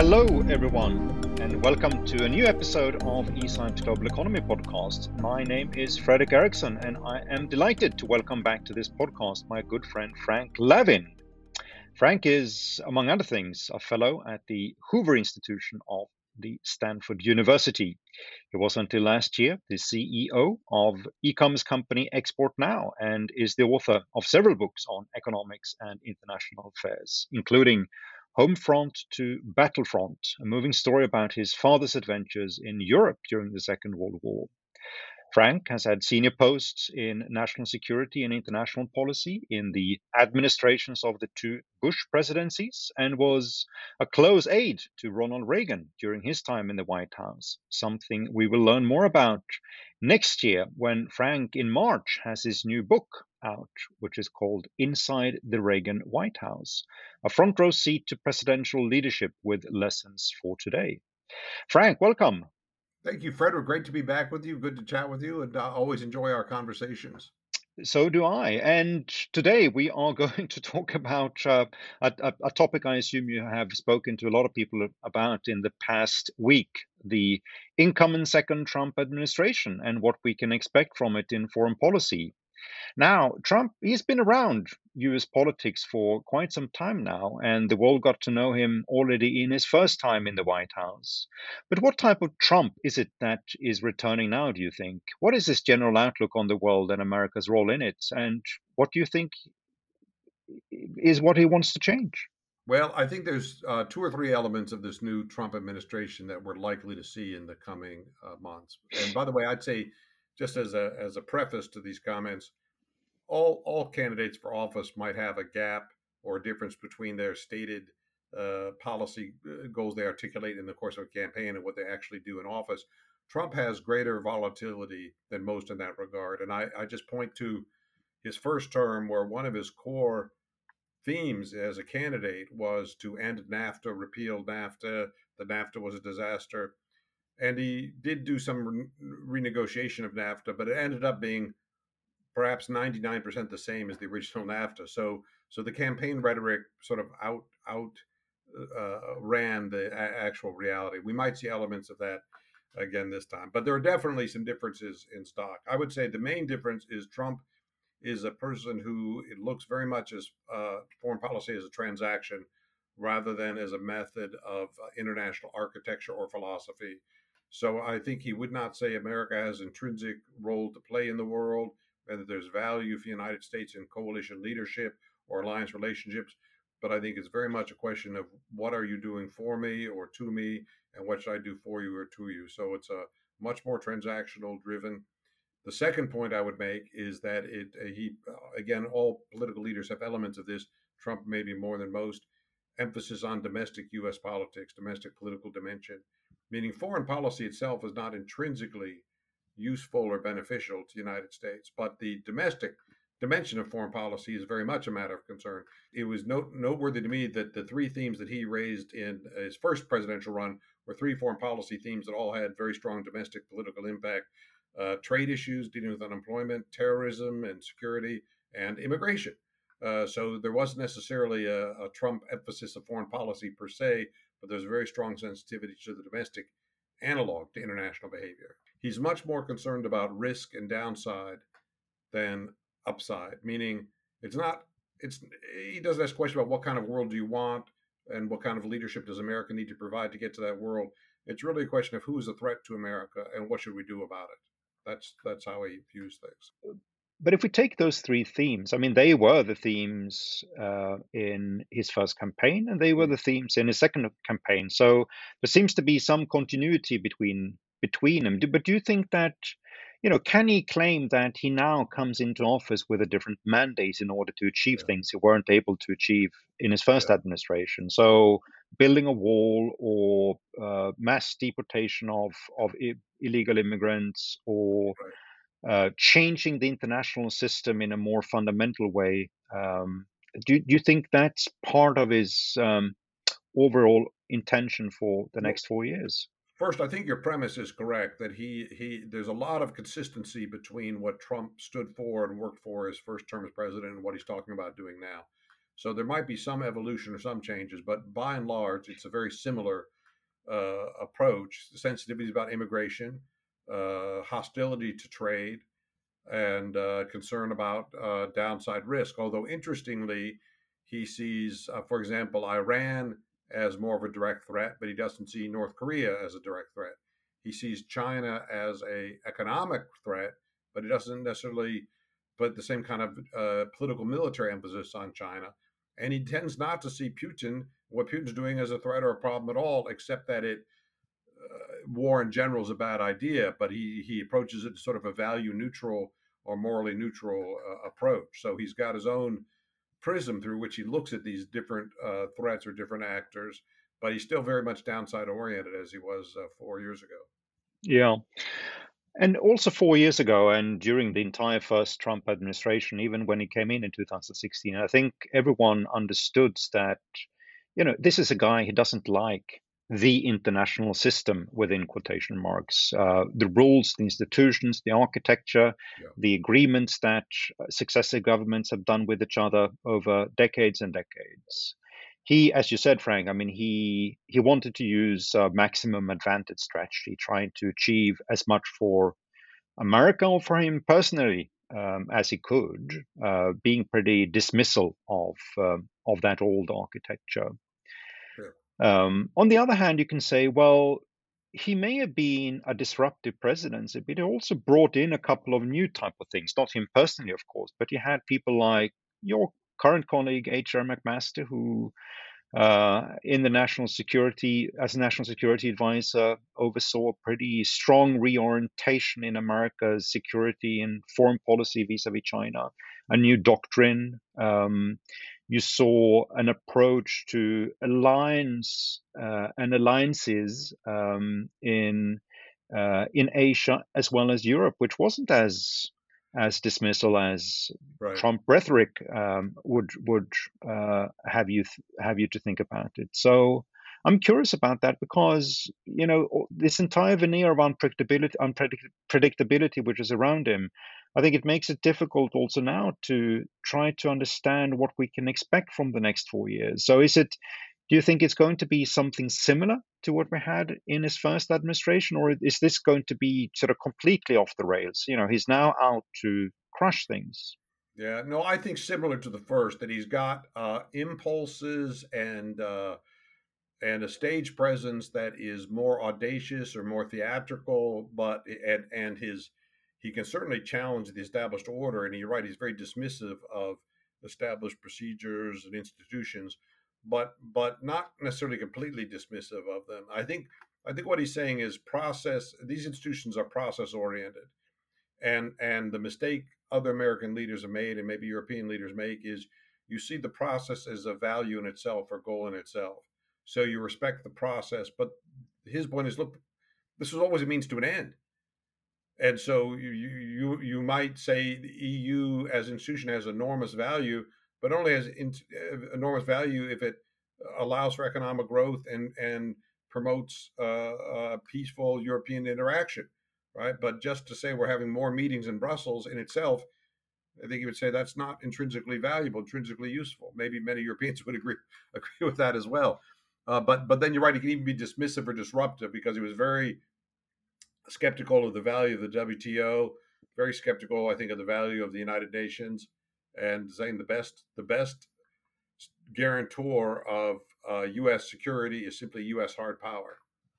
Hello, everyone, and welcome to a new episode of eScience Global Economy podcast. My name is Fredrik Eriksson, and I am delighted to welcome back to this podcast my good friend Frank Levin. Frank is, among other things, a fellow at the Hoover Institution of the Stanford University. He was until last year the CEO of e-commerce company Export Now and is the author of several books on economics and international affairs, including Homefront to Battlefront, a moving story about his father's adventures in Europe during the Second World War. Frank has had senior posts in national security and international policy in the administrations of the two Bush presidencies and was a close aide to Ronald Reagan during his time in the White House, something we will learn more about next year when Frank in March has his new book out, which is called Inside the Reagan White House, a front row seat to presidential leadership with lessons for today. Frank, welcome. Thank you, Frederick. Great to be back with you. Good to chat with you, and always enjoy our conversations. So do I. And today we are going to talk about a topic I assume you have spoken to a lot of people about in the past week, the incoming second Trump administration and what we can expect from it in foreign policy. Now, Trump, he's been around US politics for quite some time now, and the world got to know him already in his first time in the White House. But what type of Trump is it that is returning now, do you think? What is his general outlook on the world and America's role in it? And what do you think is what he wants to change? Well, I think there's two or three elements of this new Trump administration that we're likely to see in the coming months. And by the way, I'd say, just as a preface to these comments, all candidates for office might have a gap or a difference between their stated policy goals they articulate in the course of a campaign and what they actually do in office. Trump has greater volatility than most in that regard. And I just point to his first term, where one of his core themes as a candidate was to end NAFTA, repeal NAFTA. The NAFTA was a disaster. And he did do some renegotiation of NAFTA, but it ended up being perhaps 99% the same as the original NAFTA. So the campaign rhetoric sort of ran the actual reality. We might see elements of that again this time, but there are definitely some differences in stock. I would say the main difference is Trump is a person who it looks very much as foreign policy as a transaction rather than as a method of international architecture or philosophy. So I think he would not say America has intrinsic role to play in the world, and that there's value for the United States in coalition leadership or alliance relationships. But I think it's very much a question of what are you doing for me or to me, and what should I do for you or to you. So it's a much more transactional driven. The second point I would make is that again, all political leaders have elements of this. Trump maybe more than most, emphasis on domestic U.S. politics, domestic political dimension, meaning foreign policy itself is not intrinsically useful or beneficial to the United States, but the domestic dimension of foreign policy is very much a matter of concern. It was noteworthy to me that the three themes that he raised in his first presidential run were three foreign policy themes that all had very strong domestic political impact. Trade issues, dealing with unemployment, terrorism and security, and immigration. So there wasn't necessarily a Trump emphasis of foreign policy per se, but there's a very strong sensitivity to the domestic analog to international behavior. He's much more concerned about risk and downside than upside, meaning he doesn't ask a question about what kind of world do you want and what kind of leadership does America need to provide to get to that world. It's really a question of who is a threat to America and what should we do about it. That's how he views things. But if we take those three themes, I mean, they were the themes in his first campaign, and they were the themes in his second campaign. So there seems to be some continuity between them. But do you think that, can he claim that he now comes into office with a different mandate in order to achieve things he weren't able to achieve in his first administration? So building a wall or mass deportation of illegal immigrants or changing the international system in a more fundamental way. Do you think that's part of his overall intention for the next 4 years? First, I think your premise is correct that there's a lot of consistency between what Trump stood for and worked for his first term as president and what he's talking about doing now. So there might be some evolution or some changes, but by and large, it's a very similar approach. Sensitivities about immigration, hostility to trade, and concern about downside risk. Although interestingly, he sees, for example, Iran as more of a direct threat, but he doesn't see North Korea as a direct threat. He sees China as a economic threat, but he doesn't necessarily put the same kind of political military emphasis on China. And he tends not to see what Putin's doing, as a threat or a problem at all, except that war in general is a bad idea, but he approaches it sort of a value neutral or morally neutral approach. So he's got his own prism through which he looks at these different threats or different actors, but he's still very much downside oriented as he was 4 years ago. Yeah. And also 4 years ago, and during the entire first Trump administration, even when he came in 2016, I think everyone understood that, this is a guy who doesn't like the international system, within quotation marks, the rules, the institutions, the architecture, Yeah. the agreements that successive governments have done with each other over decades and decades. He, as you said, Frank, I mean, he wanted to use a maximum advantage strategy, trying to achieve as much for America or for him personally as he could, being pretty dismissal of that old architecture. On the other hand, you can say, well, he may have been a disruptive presidency, but he also brought in a couple of new type of things. Not him personally, of course, but he had people like your current colleague H.R. McMaster, who in the national security, as a national security advisor, oversaw a pretty strong reorientation in America's security and foreign policy vis-a-vis China, a new doctrine. You saw an approach to alliances in Asia as well as Europe, which wasn't as dismissal as Right. Trump rhetoric would have you to think about it. So I'm curious about that because this entire veneer of unpredictability which is around him, I think it makes it difficult also now to try to understand what we can expect from the next 4 years. So do you think it's going to be something similar to what we had in his first administration, or is this going to be sort of completely off the rails? He's now out to crush things. Yeah, no, I think similar to the first, that he's got impulses and a stage presence that is more audacious or more theatrical, but he can certainly challenge the established order. And you're right, he's very dismissive of established procedures and institutions, but not necessarily completely dismissive of them. I think what he's saying is process. These institutions are process oriented, and the mistake other American leaders have made, and maybe European leaders make, is you see the process as a value in itself or goal in itself. So you respect the process, but his point is, look, this is always a means to an end. And so you might say the EU as an institution has enormous value, but only has enormous value if it allows for economic growth and promotes peaceful European interaction, right? But just to say we're having more meetings in Brussels in itself, I think you would say that's not intrinsically valuable, intrinsically useful. Maybe many Europeans would agree with that as well. But then you're right; it can even be dismissive or disruptive, because he was very skeptical of the value of the WTO, very skeptical, I think, of the value of the United Nations, and saying the best guarantor of U.S. security is simply U.S. hard power.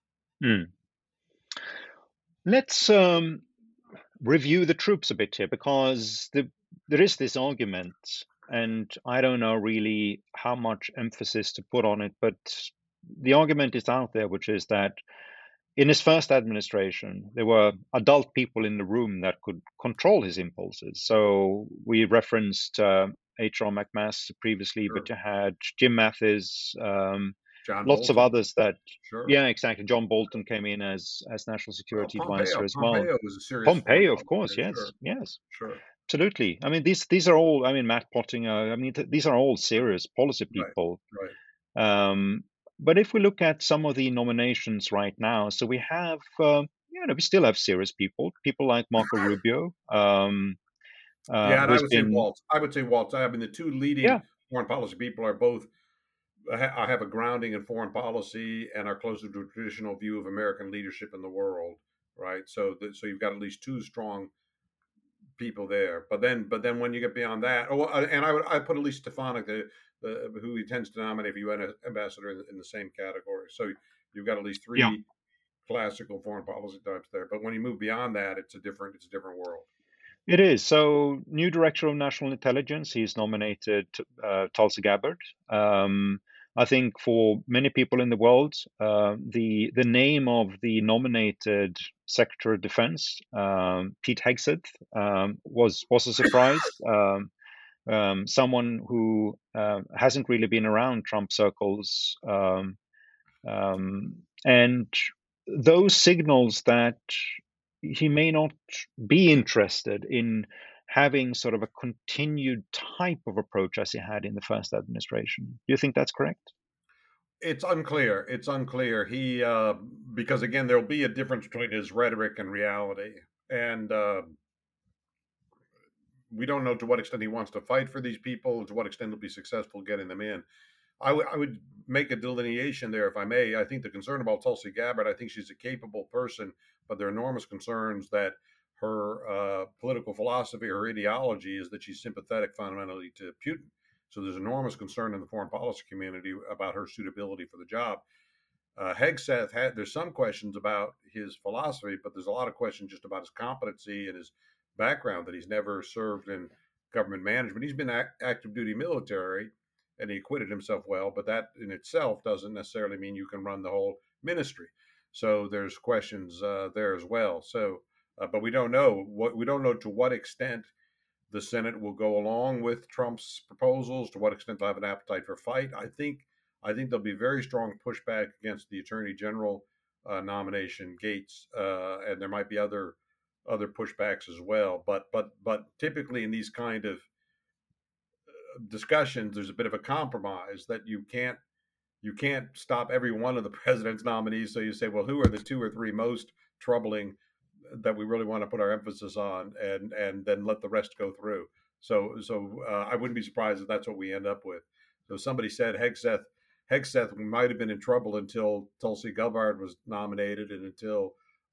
Let's review the troops a bit here, because there is this argument, and I don't know really how much emphasis to put on it, but the argument is out there, which is that in his first administration, there were adult people in the room that could control his impulses. So we referenced H.R. McMaster previously, Sure. but you had Jim Mathis, John lots of Bolton. others that, Sure. Yeah, exactly. John Bolton came in as national security advisor as well. Pompeo was a serious Pompeo, of course, yes, sure. yes. Sure. Absolutely. I mean, these are all, I mean, Matt Pottinger, I mean, these are all serious policy people. Right. But if we look at some of the nominations right now, so we have, we still have serious people like Marco Rubio. Yeah, and I would say Waltz. I mean, the two leading foreign policy people are both have a grounding in foreign policy and are closer to a traditional view of American leadership in the world, right? So you've got at least two strong people there. But then when you get beyond that, and I put at least Stefanik, who he tends to nominate for UN ambassador in the same category. So you've got at least Yeah. three classical foreign policy types there. But when you move beyond that, it's a different world. It is. So, new director of national intelligence, he's nominated Tulsi Gabbard. I think for many people in the world, the name of the nominated Secretary of Defense, Pete Hegseth, was a surprise. Someone who hasn't really been around Trump circles, and those signals that he may not be interested in having sort of a continued type of approach as he had in the first administration. Do you think that's correct? It's unclear. It's unclear. He because again, there'll be a difference between his rhetoric and reality, and we don't know to what extent he wants to fight for these people, to what extent he'll be successful getting them in. I would make a delineation there, if I may. I think the concern about Tulsi Gabbard, I think she's a capable person, but there are enormous concerns that her political philosophy, her ideology is that she's sympathetic fundamentally to Putin. So there's enormous concern in the foreign policy community about her suitability for the job. Hegseth there's some questions about his philosophy, but there's a lot of questions just about his competency and his background, that he's never served in government management. He's been active duty military, and he acquitted himself well, but that in itself doesn't necessarily mean you can run the whole ministry. So there's questions there as well. So, but we don't know to what extent the Senate will go along with Trump's proposals, to what extent they'll have an appetite for fight. I think there'll be very strong pushback against the Attorney General nomination, Gates, and there might be other pushbacks as well. But typically in these kind of discussions, there's a bit of a compromise that you can't stop every one of the president's nominees. So you say, well, who are the two or three most troubling that we really want to put our emphasis on, and then let the rest go through. So I wouldn't be surprised if that's what we end up with. So somebody said Hegseth might have been in trouble until Tulsi Gabbard was nominated and until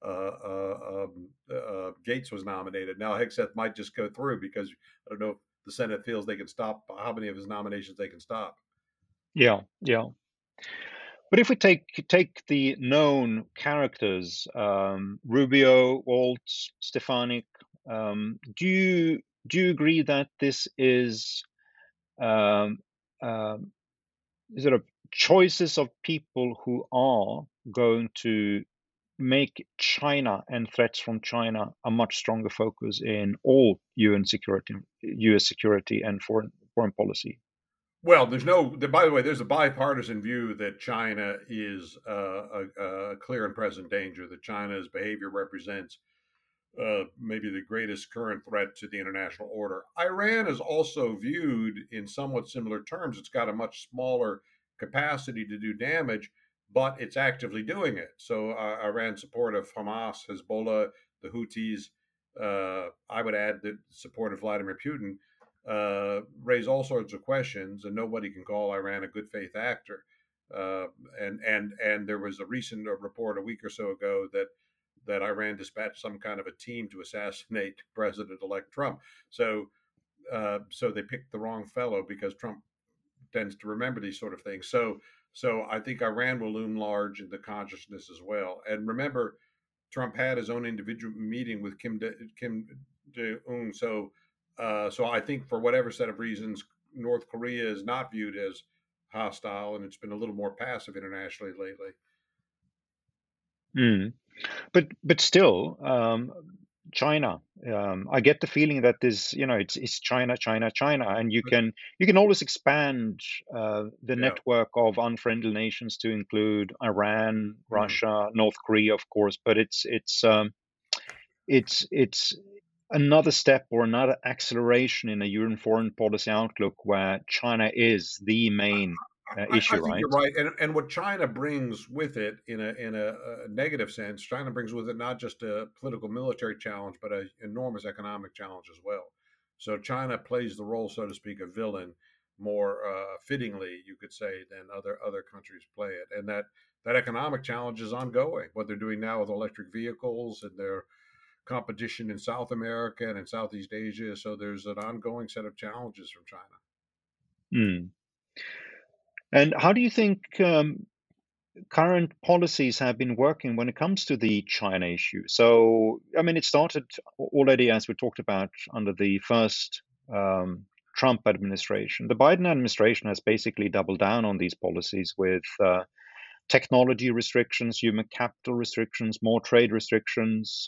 Gates was nominated. Now Hegseth might just go through because I don't know if the Senate feels they can stop how many of his nominations they can stop. Yeah, yeah. But if we take the known characters, Rubio, Waltz, Stefanik, do you agree that this is sort of choices of people who are going to make China and threats from China a much stronger focus in all UN security, U.S. security and foreign policy? Well, by the way, there's a bipartisan view that China is a clear and present danger, that China's behavior represents maybe the greatest current threat to the international order. Iran is also viewed in somewhat similar terms. It's got a much smaller capacity to do damage, but it's actively doing it. So Iran's support of Hamas, Hezbollah, the Houthis, I would add the support of Vladimir Putin, raise all sorts of questions, and nobody can call Iran a good faith actor. And there was a recent report a week or so ago that Iran dispatched some kind of a team to assassinate President-elect Trump. So they picked the wrong fellow, because Trump tends to remember these sort of things. So I think Iran will loom large in the consciousness as well. And remember, Trump had his own individual meeting with Kim Jong-un. So I think for whatever set of reasons, North Korea is not viewed as hostile, and it's been a little more passive internationally lately. But still, China. I get the feeling that this, it's China, China, China, and you can always expand the network of unfriendly nations to include Iran, Russia, North Korea, of course. But it's another step or another acceleration in a UN foreign policy outlook where China is the main issue, I think right? you're right, and what China brings with it, in a negative sense, China brings with it not just a political military challenge, but an enormous economic challenge as well. So China plays the role, so to speak, of villain, more fittingly, you could say, than other countries play it. And that economic challenge is ongoing. What they're doing now with electric vehicles and their competition in South America and in Southeast Asia. So there's an ongoing set of challenges from China. Mm. And how do you think current policies have been working when it comes to the China issue? So, I mean, it started already, as we talked about, under the first Trump administration. The Biden administration has basically doubled down on these policies with technology restrictions, human capital restrictions, more trade restrictions.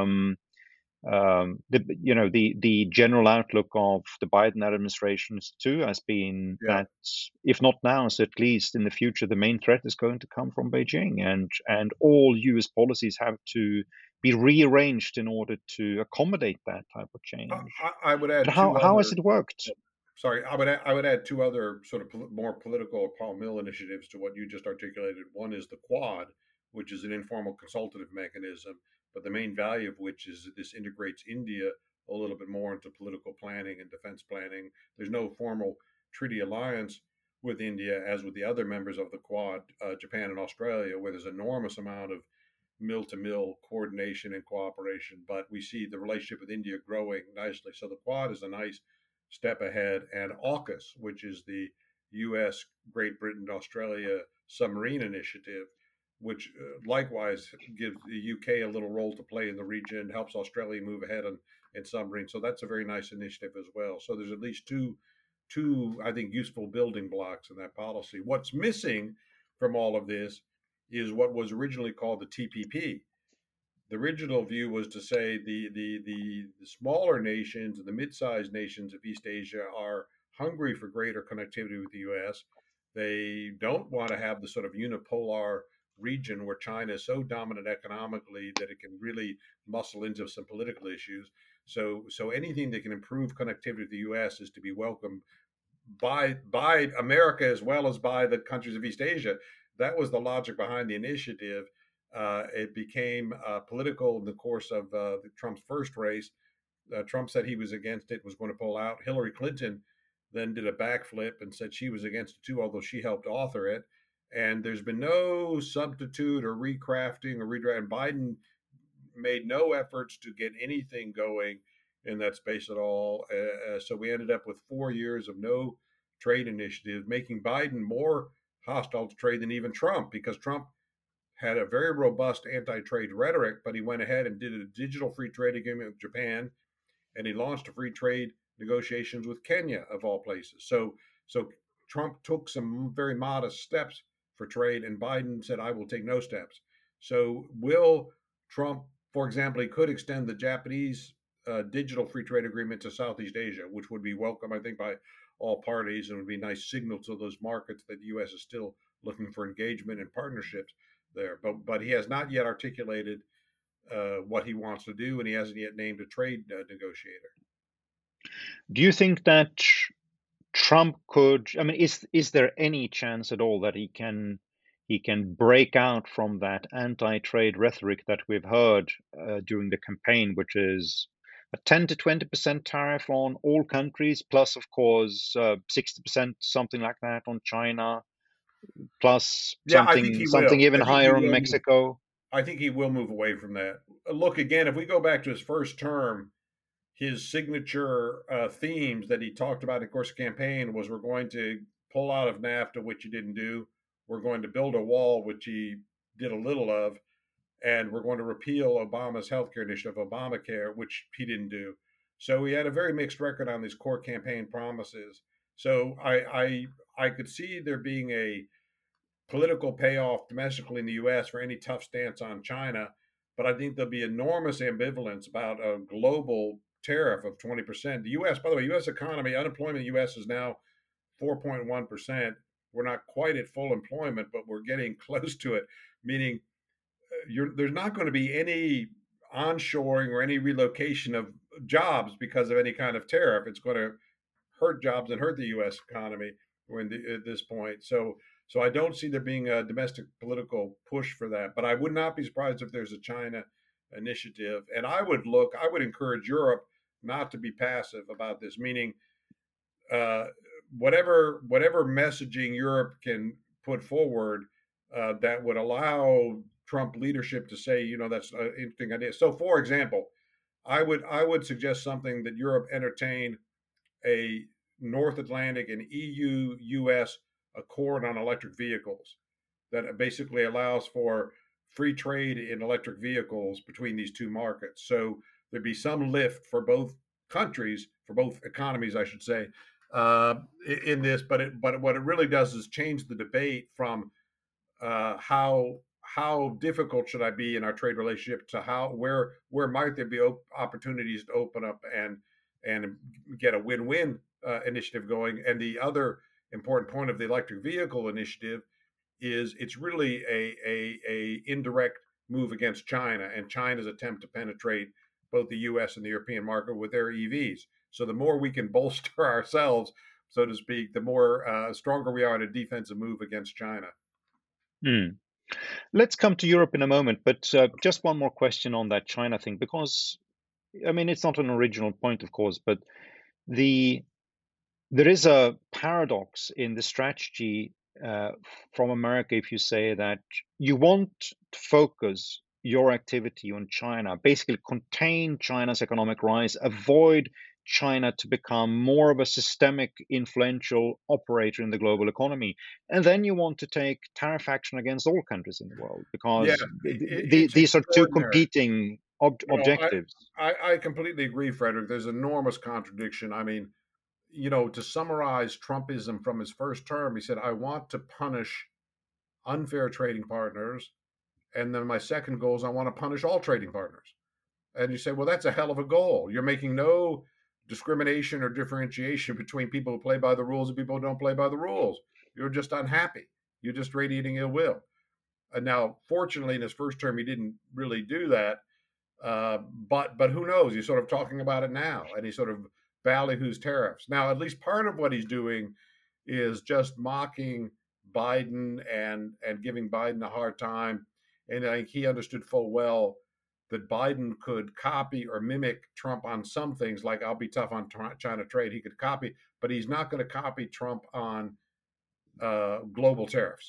The general outlook of the Biden administration too has been Yeah. that if not now, so at least in the future, the main threat is going to come from Beijing, and all U.S. policies have to be rearranged in order to accommodate that type of change. I would But add how has it worked? sorry, I would add two other sort of more political Paul Mill initiatives to what you just articulated. One is the Quad, which is an informal consultative mechanism, but the main value of which is that this integrates India a little bit more into political planning and defense planning. There's no formal treaty alliance with India as with the other members of the Quad, Japan and Australia, where there's enormous amount of mill to mill coordination and cooperation. But we see the relationship with India growing nicely. So the Quad is a nice step ahead. And AUKUS, which is the U.S., Great Britain, Australia submarine initiative, which likewise gives the UK a little role to play in the region, helps Australia move ahead in submarines. So that's a very nice initiative as well. So there's at least two I think useful building blocks in that policy. What's missing from all of this is what was originally called the TPP. The original view was to say the smaller nations and the mid-sized nations of East Asia are hungry for greater connectivity with the U.S. They don't want to have the sort of unipolar region where China is so dominant economically that it can really muscle into some political issues. So anything that can improve connectivity with the U.S. is to be welcomed by America as well as by the countries of East Asia. That was the logic behind the initiative. It became political in the course of Trump's first race. Trump said he was against it, was going to pull out. Hillary Clinton then did a backflip and said she was against it too, although she helped author it. And there's been no substitute or recrafting or redraft. And Biden made no efforts to get anything going in that space at all. So we ended up with 4 years of no trade initiatives, making Biden more hostile to trade than even Trump, because Trump had a very robust anti-trade rhetoric, but he went ahead and did a digital free trade agreement with Japan, and he launched a free trade negotiations with Kenya, of all places. So Trump took some very modest steps for trade, and Biden said, "I will take no steps." So will Trump, for example, he could extend the Japanese digital free trade agreement to Southeast Asia, which would be welcome, I think, by all parties, and would be a nice signal to those markets that the U.S. is still looking for engagement and partnerships there. But he has not yet articulated what he wants to do, and he hasn't yet named a trade negotiator. Do you think that Trump could? I mean, is there any chance at all that he can break out from that anti-trade rhetoric that we've heard during the campaign, which is a 10 to 20% tariff on all countries, plus, of course, 60%, something like that, on China, plus Yeah, I think he something will. even higher on Mexico? I think he will move away from that. Look, again, if we go back to his first term, his signature themes that he talked about in the course of campaign was, we're going to pull out of NAFTA, which he didn't do. We're going to build a wall, which he did a little of. And we're going to repeal Obama's healthcare initiative, Obamacare, which he didn't do. So he had a very mixed record on these core campaign promises. So I could see there being a political payoff domestically in the U.S. for any tough stance on China, but I think there'll be enormous ambivalence about a global tariff of 20%. The U.S., by the way, U.S. economy, unemployment in the U.S. is now 4.1%. We're not quite at full employment, but we're getting close to it, meaning there's not going to be any onshoring or any relocation of jobs because of any kind of tariff. It's going to hurt jobs and hurt the U.S. economy at this point. So I don't see there being a domestic political push for that. But I would not be surprised if there's a China initiative. And I would encourage Europe not to be passive about this, meaning whatever messaging Europe can put forward that would allow Trump leadership to say, that's an interesting idea. So, for example, I would suggest something that Europe entertain a North Atlantic and EU US accord on electric vehicles that basically allows for free trade in electric vehicles between these two markets. So there'd be some lift for both countries, for both economies, I should say, uh, in this. But what it really does is change the debate from how difficult should I be in our trade relationship to where might there be opportunities to open up and get a win-win initiative going. And the other important point of the electric vehicle initiative is it's really a indirect move against China and China's attempt to penetrate both the U.S. and the European market with their EVs. So the more we can bolster ourselves, so to speak, the more stronger we are in a defensive move against China. Hmm. Let's come to Europe in a moment, but just one more question on that China thing, because I mean it's not an original point, of course, but the there is a paradox in the strategy from America if you say that you want to focus your activity on China, basically contain China's economic rise, avoid China to become more of a systemic influential operator in the global economy. And then you want to take tariff action against all countries in the world Yeah, because it's these are two extraordinary. competing No, objectives. I completely agree, Frederick. There's enormous contradiction. I mean, to summarize Trumpism from his first term, he said, I want to punish unfair trading partners. And then my second goal is I want to punish all trading partners. And you say, well, that's a hell of a goal. You're making no discrimination or differentiation between people who play by the rules and people who don't play by the rules. You're just unhappy. You're just radiating ill will. And now, fortunately, in his first term, he didn't really do that. But who knows? He's sort of talking about it now, and he's sort of ballyhoos tariffs. Now, at least part of what he's doing is just mocking Biden and giving Biden a hard time. And I think he understood full well that Biden could copy or mimic Trump on some things, like I'll be tough on China trade. He could copy, but he's not going to copy Trump on global tariffs.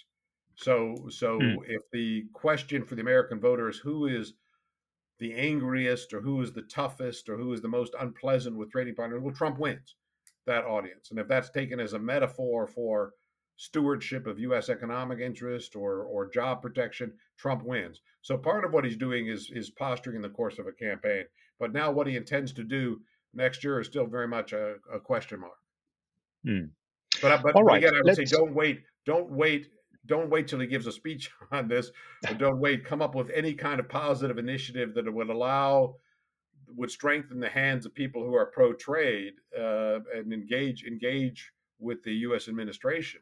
So Mm, if the question for the American voter is who is the angriest or who is the toughest or who is the most unpleasant with trading partners, well, Trump wins that audience. And if that's taken as a metaphor for stewardship of U.S. economic interest or job protection, Trump wins. So part of what he's doing is posturing in the course of a campaign. But now what he intends to do next year is still very much a question mark. mm. But All but right, again, I would say let's. don't wait till he gives a speech on this. But don't wait. Come up with any kind of positive initiative that would strengthen the hands of people who are pro trade and engage with the U.S. administration.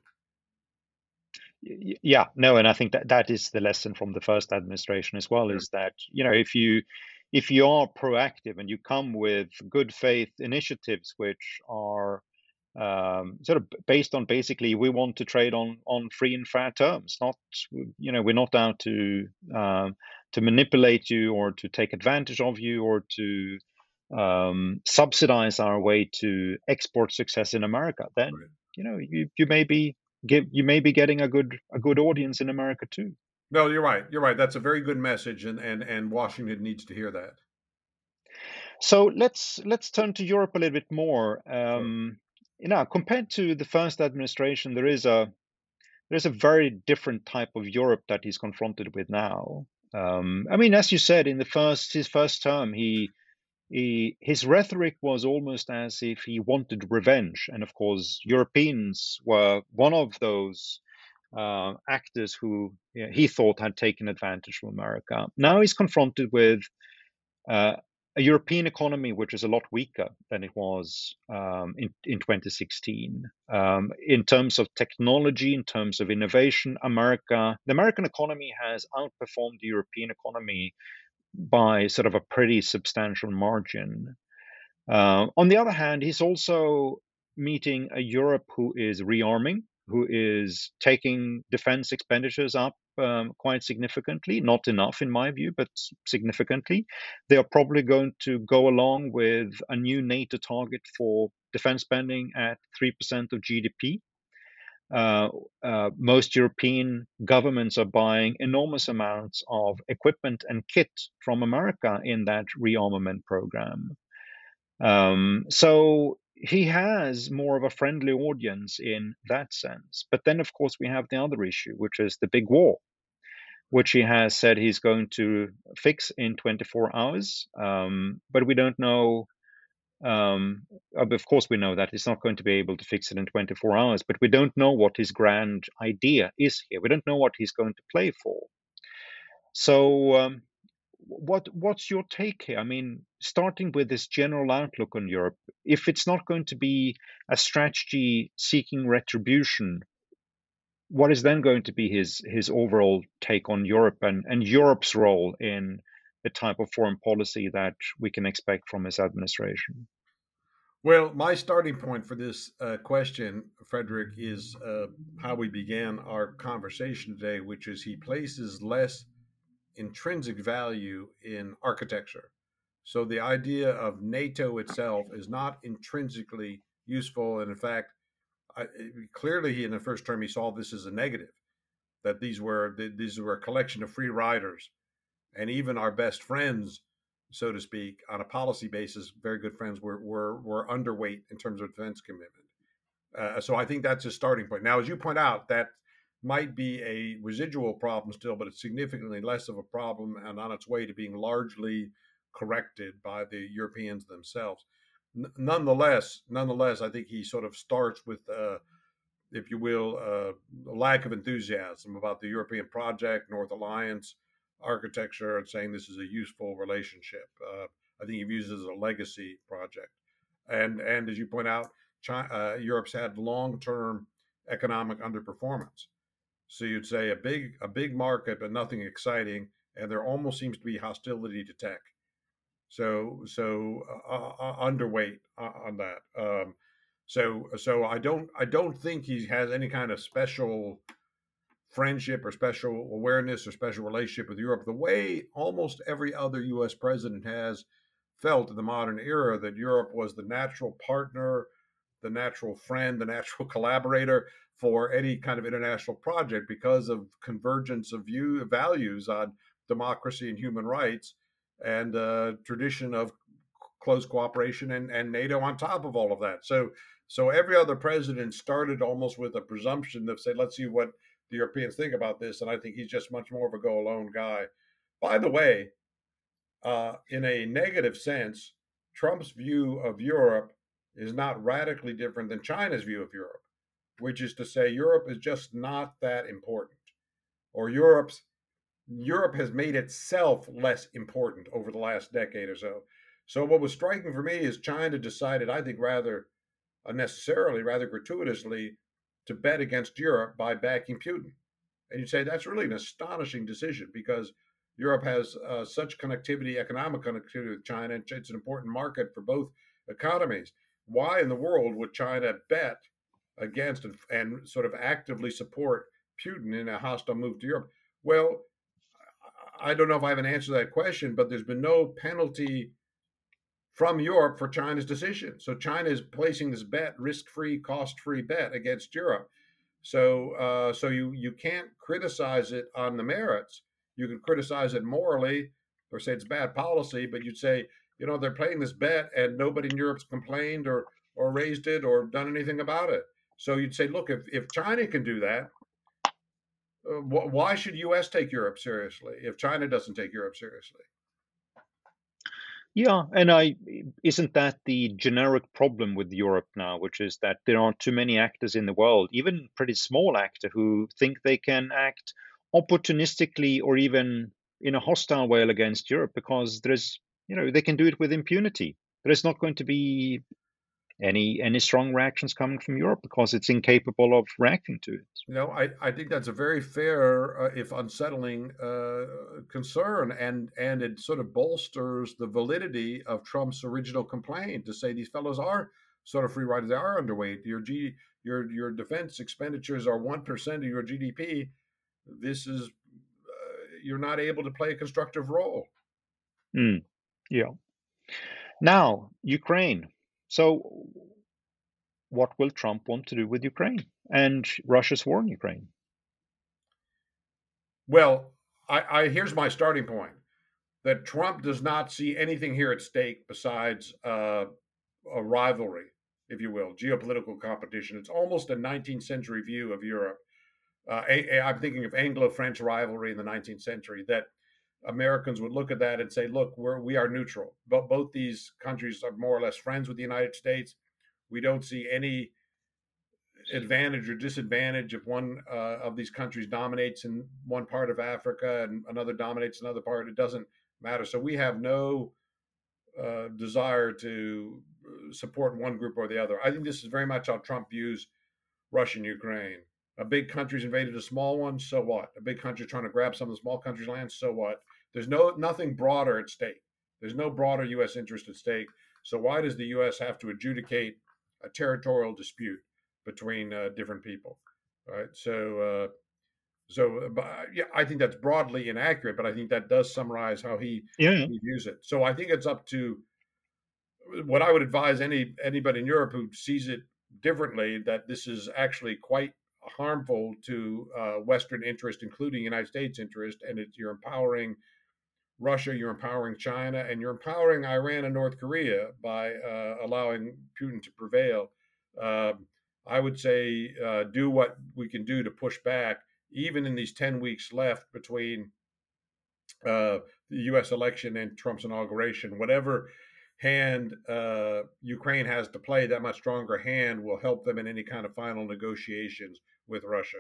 Yeah, no, and I think that that is the lesson from the first administration as well, Yeah. is that, if you are proactive and you come with good faith initiatives which are sort of based on basically we want to trade on free and fair terms, not we're not out to manipulate you or to take advantage of you or to subsidize our way to export success in America, then Right. you may be getting a good audience in America too. No, you're right. You're right. That's a very good message, and Washington needs to hear that. So let's turn to Europe a little bit more. Sure. Compared to the first administration, there's a very different type of Europe that he's confronted with now. I mean, as you said, in his first term, his rhetoric was almost as if he wanted revenge, and of course, Europeans were one of those actors who he thought had taken advantage of America. Now he's confronted with uh, a European economy which is a lot weaker than it was in 2016. In terms of technology, in terms of innovation, the American economy has outperformed the European economy by sort of a pretty substantial margin. On the other hand, he's also meeting a Europe who is rearming, who is taking defense expenditures up quite significantly. Not enough, in my view, but significantly. They are probably going to go along with a new NATO target for defense spending at 3% of GDP. Most European governments are buying enormous amounts of equipment and kit from America in that rearmament program. So he has more of a friendly audience in that sense. But then, of course, we have the other issue, which is the big war, which he has said he's going to fix in 24 hours. But we don't know. Of course, we know that he's not going to be able to fix it in 24 hours, but we don't know what his grand idea is here. We don't know what he's going to play for. So, what's your take here? I mean, starting with this general outlook on Europe, if it's not going to be a strategy seeking retribution, what is then going to be his overall take on Europe and Europe's role in the type of foreign policy that we can expect from his administration? Well, my starting point for this question, Frederick, is how we began our conversation today, which is he places less intrinsic value in architecture. So the idea of NATO itself is not intrinsically useful. And in fact, clearly in the first term, he saw this as a negative, that these were a collection of free riders. And even our best friends, so to speak, on a policy basis, very good friends, were underweight in terms of defense commitment. So I think that's a starting point. Now, as you point out, that might be a residual problem still, but it's significantly less of a problem and on its way to being largely corrected by the Europeans themselves. Nonetheless, I think he sort of starts with, if you will, a lack of enthusiasm about the European project, North Alliance, architecture, and saying this is a useful relationship. I think he views it as a legacy project. And as you point out, Europe's had long-term economic underperformance. So you'd say a big market, but nothing exciting, and there almost seems to be hostility to tech. So underweight on that. So I don't think he has any kind of special friendship or special awareness or special relationship with Europe, the way almost every other U.S. president has felt in the modern era, that Europe was the natural partner, the natural friend, the natural collaborator for any kind of international project because of convergence of values on democracy and human rights and tradition of close cooperation and NATO on top of all of that. So every other president started almost with a presumption of, say, let's see what the Europeans think about this. And I think he's just much more of a go alone guy. By the way, in a negative sense, Trump's view of Europe is not radically different than China's view of Europe, which is to say Europe is just not that important, or Europe has made itself less important over the last decade or so. So what was striking for me is China decided, I think rather unnecessarily, rather gratuitously, to bet against Europe by backing Putin. And you'd say that's really an astonishing decision because Europe has such connectivity, economic connectivity with China. It's an important market for both economies. Why in the world would China bet against and sort of actively support Putin in a hostile move to Europe? Well, I don't know if I have an answer to that question, but there's been no penalty from Europe for China's decision. So China is placing this bet, risk-free, cost-free bet against Europe. So you can't criticize it on the merits. You can criticize it morally or say it's bad policy, but you'd say, they're playing this bet and nobody in Europe's complained or raised it or done anything about it. So you'd say, look, if China can do that, why should U.S. take Europe seriously if China doesn't take Europe seriously? Yeah, and isn't that the generic problem with Europe now, which is that there are too many actors in the world, even pretty small actors who think they can act opportunistically or even in a hostile way against Europe because they can do it with impunity. There is not going to be any strong reactions coming from Europe because it's incapable of reacting to it. I think that's a very fair, if unsettling, concern, and it sort of bolsters the validity of Trump's original complaint to say these fellows are sort of free riders. They are underweight. Your defense expenditures are 1% of your GDP. This is you're not able to play a constructive role. Mm. Yeah. Now, Ukraine. So, what will Trump want to do with Ukraine and Russia's war in Ukraine? Well, I here's my starting point: that Trump does not see anything here at stake besides a rivalry, if you will, geopolitical competition. It's almost a 19th century view of Europe. I'm thinking of Anglo-French rivalry in the 19th century, that Americans would look at that and say, look, we are neutral. But both these countries are more or less friends with the United States. We don't see any advantage or disadvantage if one of these countries dominates in one part of Africa and another dominates another part. It doesn't matter. So we have no desire to support one group or the other. I think this is very much how Trump views Russia and Ukraine. A big country's invaded a small one, so what? A big country trying to grab some of the small country's land, so what? There's nothing broader at stake. There's no broader U.S. interest at stake. So why does the U.S. have to adjudicate a territorial dispute between different people? Right. Yeah, I think that's broadly inaccurate, but I think that does summarize how Yeah. he views it. So I think it's up to what I would advise anybody in Europe who sees it differently, that this is actually quite harmful to Western interest, including United States interest, and you're empowering Russia, you're empowering China, and you're empowering Iran and North Korea by allowing Putin to prevail. Uh, I would say do what we can do to push back, even in these 10 weeks left between the U.S. election and Trump's inauguration. Whatever hand Ukraine has to play, that much stronger hand will help them in any kind of final negotiations with Russia.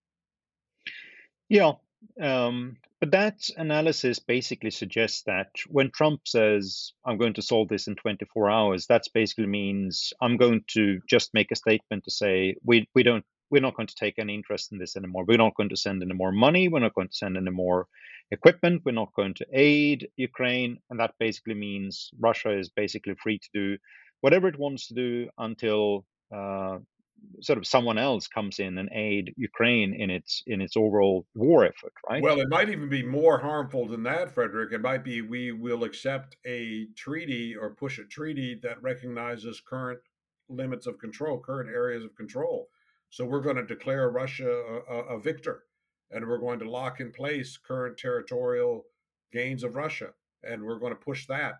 Yeah. But that analysis basically suggests that when Trump says, I'm going to solve this in 24 hours, that basically means I'm going to just make a statement to say, we're not going to take any interest in this anymore. We're not going to send any more money. We're not going to send any more equipment. We're not going to aid Ukraine. And that basically means Russia is basically free to do whatever it wants to do until sort of someone else comes in and aid Ukraine in its overall war effort, right? Well, it might even be more harmful than that, Frederick. It might be we will accept a treaty or push a treaty that recognizes current limits of control, current areas of control. So we're going to declare Russia a victor, and we're going to lock in place current territorial gains of Russia, and we're going to push that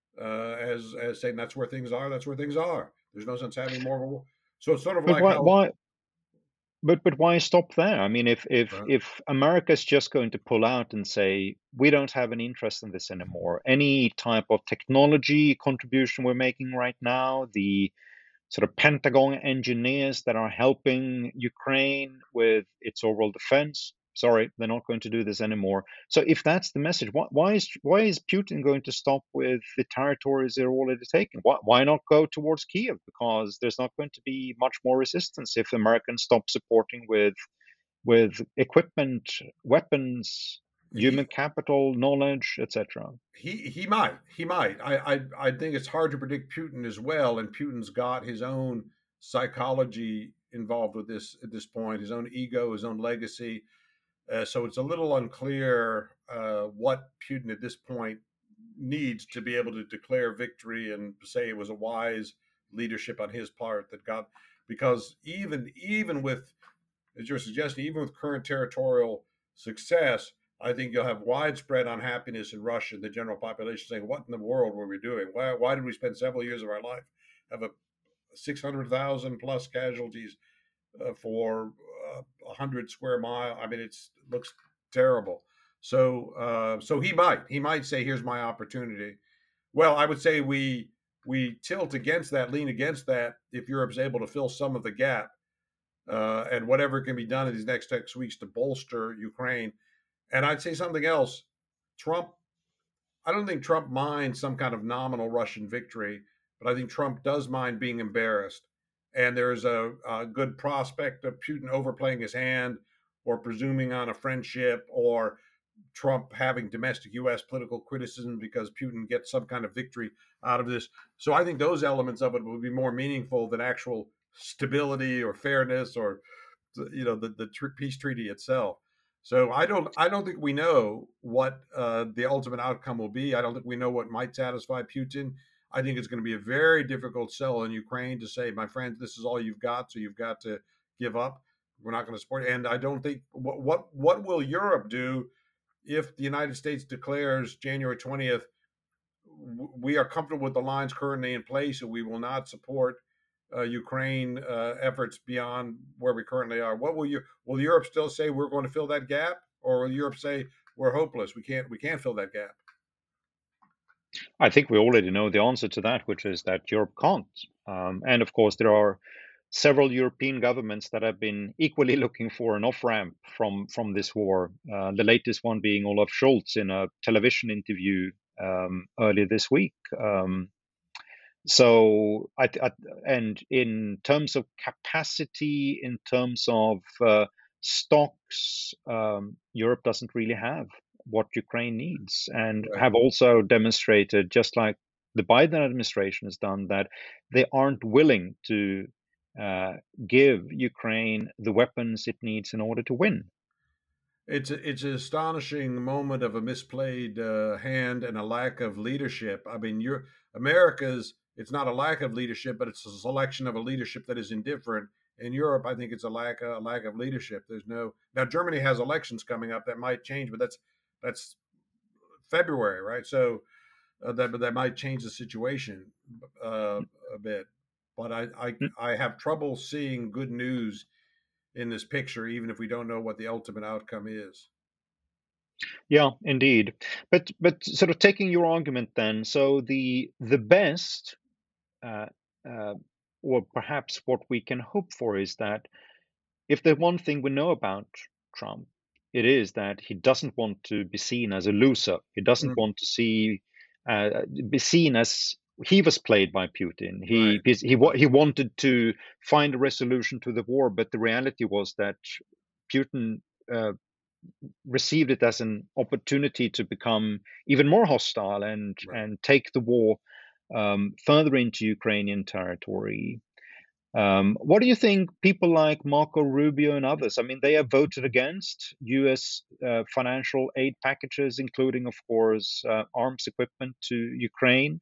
as saying that's where things are. That's where things are. There's no sense having more of a war. So it's sort of But like why how. why but why stop there? I mean, if America's just going to pull out and say we don't have any interest in this anymore, any type of technology contribution we're making right now, the sort of Pentagon engineers that are helping Ukraine with its overall defense. Sorry, they're not going to do this anymore. So if that's the message, why is Putin going to stop with the territories they're already taking? Why not go towards Kiev? Because there's not going to be much more resistance if the Americans stop supporting with equipment, weapons, he human capital, knowledge, etc. he might. I think it's hard to predict Putin as well, and Putin's got his own psychology involved with this at this point, his own ego, his own legacy. So it's a little unclear what Putin at this point needs to be able to declare victory and say it was a wise leadership on his part that got, because even with, as you're suggesting, even with current territorial success, I think you'll have widespread unhappiness in Russia, the general population saying, "What in the world were we doing? Why did we spend several years of our life have a 600,000 plus casualties for 100 square mile? I mean, it looks terrible." So he might say, "Here's my opportunity." Well, I would say we tilt against that, lean against that, if Europe's able to fill some of the gap and whatever can be done in these next 6 weeks to bolster Ukraine. And I'd say something else. Trump, I don't think Trump minds some kind of nominal Russian victory, but I think Trump does mind being embarrassed. And there's a good prospect of Putin overplaying his hand or presuming on a friendship, or Trump having domestic U.S. political criticism because Putin gets some kind of victory out of this. So I think those elements of it would be more meaningful than actual stability or fairness or the peace treaty itself. So I don't think we know what the ultimate outcome will be. I don't think we know what might satisfy Putin. I think it's going to be a very difficult sell in Ukraine to say, my friends, this is all you've got, so you've got to give up. We're not going to support it. And I don't think what will Europe do if the United States declares January 20th, we are comfortable with the lines currently in place, and we will not support Ukraine efforts beyond where we currently are. What will Europe still say we're going to fill that gap, or will Europe say we're hopeless? We can't fill that gap. I think we already know the answer to that, which is that Europe can't. And of course, there are several European governments that have been equally looking for an off-ramp from this war. The latest one being Olaf Scholz in a television interview earlier this week. So, and in terms of capacity, in terms of stocks, Europe doesn't really have what Ukraine needs, and Right. have also demonstrated, just like the Biden administration has done, that they aren't willing to uh, give Ukraine the weapons it needs in order to win. It's an astonishing moment of a misplayed hand and a lack of leadership. I mean, America's. It's not a lack of leadership, but it's a selection of a leadership that is indifferent. In Europe, I think it's a lack of leadership. There's no now. Germany has elections coming up that might change, but that's February, right? So that might change the situation uh, a bit. But I have trouble seeing good news in this picture, even if we don't know what the ultimate outcome is. Yeah, indeed. But sort of taking your argument then, so the best uh, uh, or perhaps what we can hope for is that if there's one thing we know about Trump, it is that he doesn't want to be seen as a loser. He doesn't Mm, want to be seen as he was played by Putin. right. He wanted to find a resolution to the war, but the reality was that Putin uh, received it as an opportunity to become even more hostile Right. and take the war further into Ukrainian territory. What do you think people like Marco Rubio and others? I mean, they have voted against U.S. Financial aid packages, including, of course, arms equipment to Ukraine.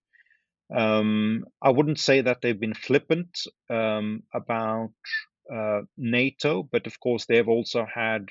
I wouldn't say that they've been flippant about NATO, but of course, they have also had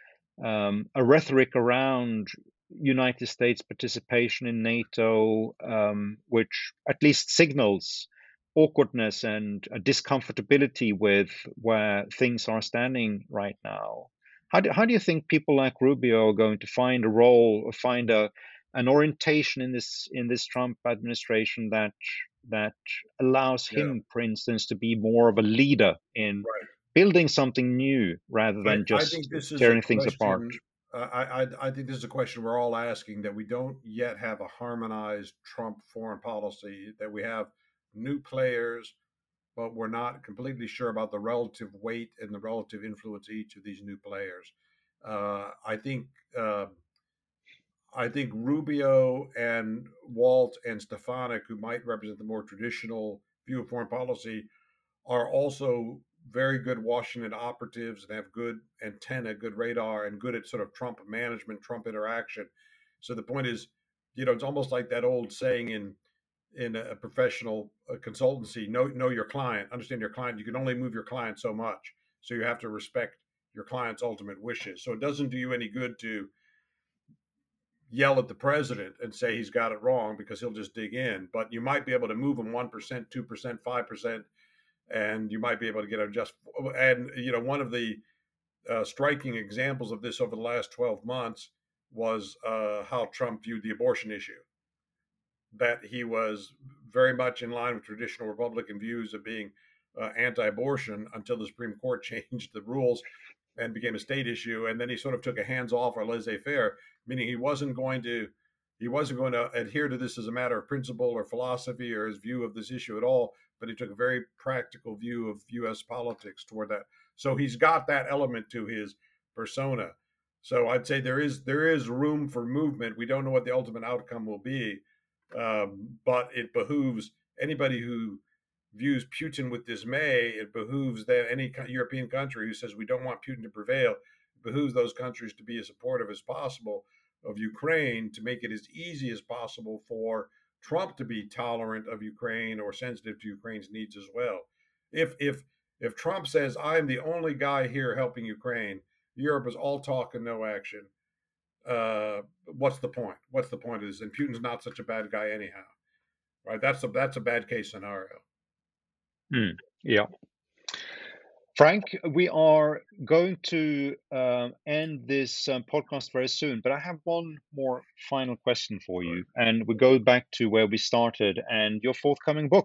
a rhetoric around United States participation in NATO, which at least signals awkwardness and a discomfortability with where things are standing right now. How do you think people like Rubio are going to find a role or find an orientation in this Trump administration that allows Yeah. him, for instance, to be more of a leader in Right. building something new rather than I just think this is a tearing things apart? question. I think this is a question we're all asking, that we don't yet have a harmonized Trump foreign policy. That we have new players, but we're not completely sure about the relative weight and the relative influence of each of these new players. Uh, I think uh, I think Rubio and Walt and Stefanik, who might represent the more traditional view of foreign policy, are also very good Washington operatives and have good antenna, good radar, and good at sort of Trump management, Trump interaction. So the point is, it's almost like that old saying in a professional consultancy: know your client, understand your client. You can only move your client so much, so you have to respect your client's ultimate wishes. So it doesn't do you any good to yell at the president and say he's got it wrong, because he'll just dig in. But you might be able to move him 1%, 2%, 5%, and you might be able to get him just. And one of the striking examples of this over the last 12 months was how Trump viewed the abortion issue. That he was very much in line with traditional Republican views of being anti-abortion, until the Supreme Court changed the rules and became a state issue, and then he sort of took a hands-off or laissez-faire, meaning he wasn't going to adhere to this as a matter of principle or philosophy or his view of this issue at all, but he took a very practical view of U.S. politics toward that. So he's got that element to his persona. So I'd say there is room for movement. We don't know what the ultimate outcome will be, but it behooves anybody who views Putin with dismay. It behooves that any European country who says we don't want Putin to prevail, behooves those countries to be as supportive as possible of Ukraine, to make it as easy as possible for Trump to be tolerant of Ukraine or sensitive to Ukraine's needs as well. If Trump says, I'm the only guy here helping Ukraine, Europe is all talk and no action, what's the point? What's the point of this? And Putin's not such a bad guy anyhow, right? That's a bad case scenario. Yeah. Frank, we are going to end this podcast very soon, but I have one more final question for you. And we go back to where we started and your forthcoming book.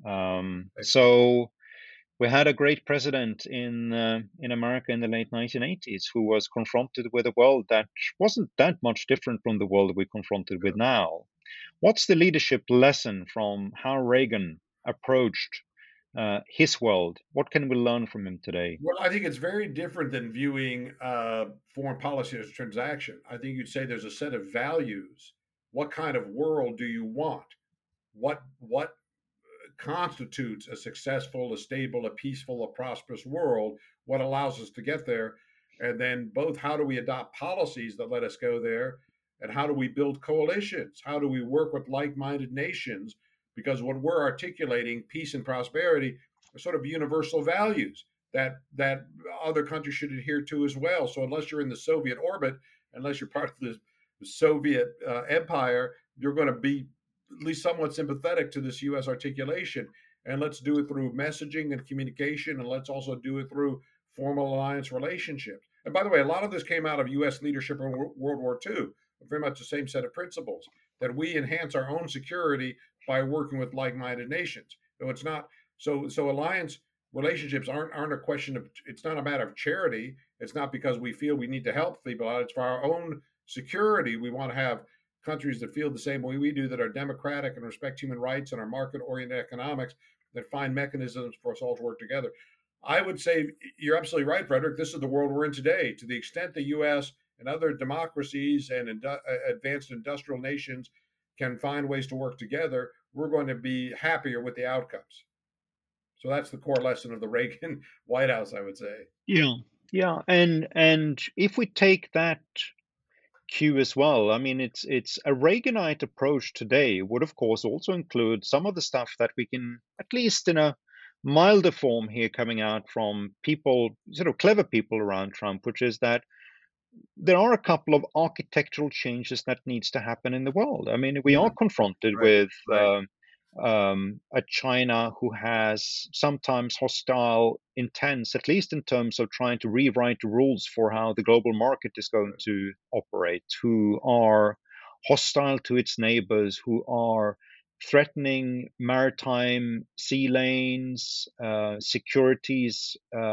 So we had a great president in America in the late 1980s who was confronted with a world that wasn't that much different from the world we're confronted with now. What's the leadership lesson from how Reagan approached his world? What can we learn from him today? Well, I think it's very different than viewing foreign policy as a transaction. I think you'd say there's a set of values. What kind of world do you want? What constitutes a successful, a stable, a peaceful, a prosperous world? What allows us to get there? And then both how do we adopt policies that let us go there, and how do we build coalitions? How do we work with like-minded nations? Because what we're articulating, peace and prosperity, are sort of universal values that other countries should adhere to as well. So unless you're in the Soviet orbit, unless you're part of the Soviet empire, you're going to be at least somewhat sympathetic to this U.S. articulation. And let's do it through messaging and communication, and let's also do it through formal alliance relationships. And by the way, a lot of this came out of U.S. leadership in World War II, very much the same set of principles, that we enhance our own security by working with like-minded nations. So it's not so alliance relationships aren't a question of, it's not a matter of charity. It's not because we feel we need to help people out. It's for our own security. We want to have countries that feel the same way we do, that are democratic and respect human rights and are market-oriented economics, that find mechanisms for us all to work together. I would say you're absolutely right, Frederick. This is the world we're in today. To the extent the U.S. and other democracies and advanced industrial nations can find ways to work together, we're going to be happier with the outcomes. So that's the core lesson of the Reagan White House, I would say. Yeah. And if we take that cue as well, I mean, it's a Reaganite approach today would, of course, also include some of the stuff that we can, at least in a milder form here, coming out from people, sort of clever people around Trump, which is that there are a couple of architectural changes that needs to happen in the world. I mean, we are confronted with a China who has sometimes hostile intents, at least in terms of trying to rewrite the rules for how the global market is going to operate, who are hostile to its neighbors, who are threatening maritime sea lanes, securities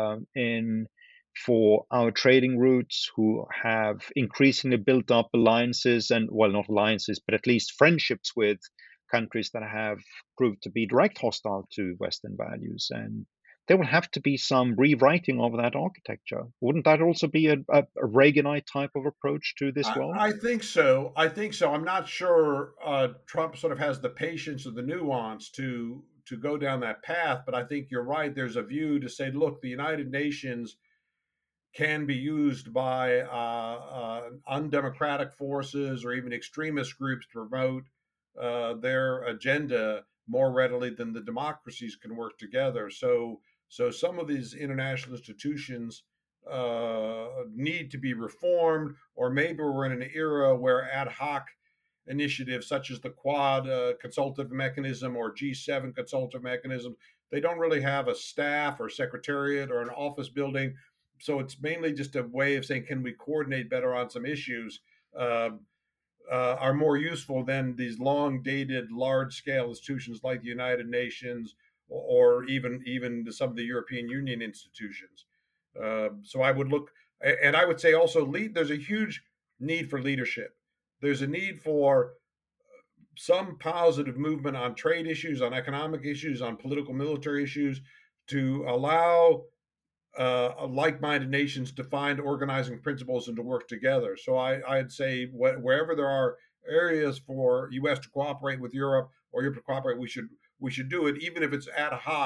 for our trading routes, who have increasingly built up alliances and, well, not alliances, but at least friendships with countries that have proved to be direct hostile to Western values. And there will have to be some rewriting of that architecture. Wouldn't that also be a Reaganite type of approach to this world? I think so. I'm not sure Trump sort of has the patience or the nuance to go down that path, but I think you're right. There's a view to say, look, the United Nations can be used by undemocratic forces or even extremist groups to promote their agenda more readily than the democracies can work together. So some of these international institutions need to be reformed, or maybe we're in an era where ad hoc initiatives such as the Quad consultative mechanism or G7 consultative mechanism, they don't really have a staff or secretariat or an office building. So it's mainly just a way of saying, can we coordinate better on some issues? Are more useful than these long-dated, large-scale institutions like the United Nations or even some of the European Union institutions. So I would look, and I would say also, there's a huge need for leadership. There's a need for some positive movement on trade issues, on economic issues, on political military issues, to allow like-minded nations to find organizing principles and to work together. So I'd say wherever there are areas for U.S. to cooperate with Europe or Europe to cooperate, we should do it, even if it's ad hoc,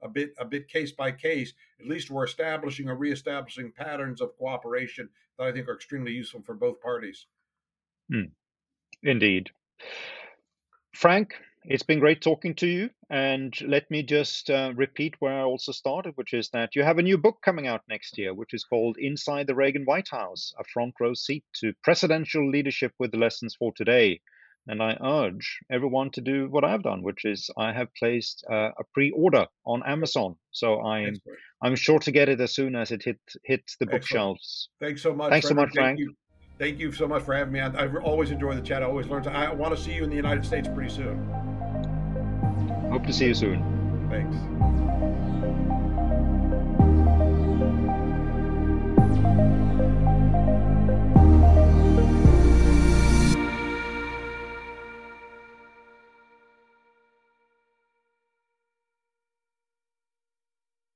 a bit case by case, at least we're establishing or reestablishing patterns of cooperation that I think are extremely useful for both parties. Indeed. Frank, it's been great talking to you. And let me just repeat where I also started, which is that you have a new book coming out next year, which is called Inside the Reagan White House, a front row seat to presidential leadership with the lessons for today. And I urge everyone to do what I've done, which is I have placed a pre-order on Amazon. So I'm sure to get it as soon as it hits the bookshelves. Thanks so much. Thanks so much, Frank. Thank you so much for having me on. I always enjoy the chat. I always learn. I want to see you in the United States pretty soon. Hope to see you soon. Thanks.